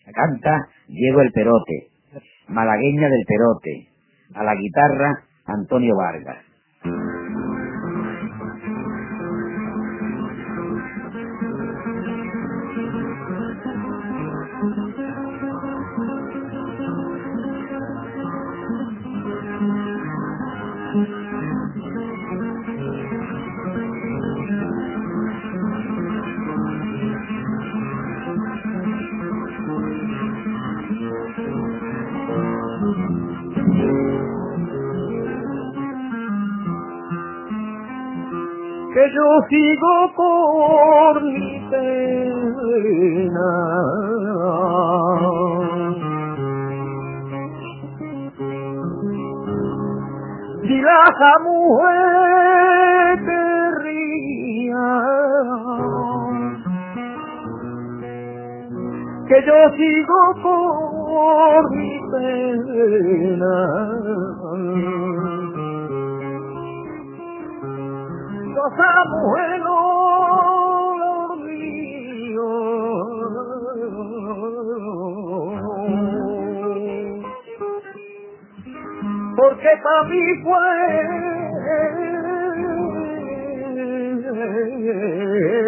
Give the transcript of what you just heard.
Canta Diego el Perote, malagueña del Perote, a la guitarra Antonio Vargas. Que yo sigo por mi pena, si la mujer te ría, que yo sigo por mi pena. Cosa mujer olor mío, porque para mí fue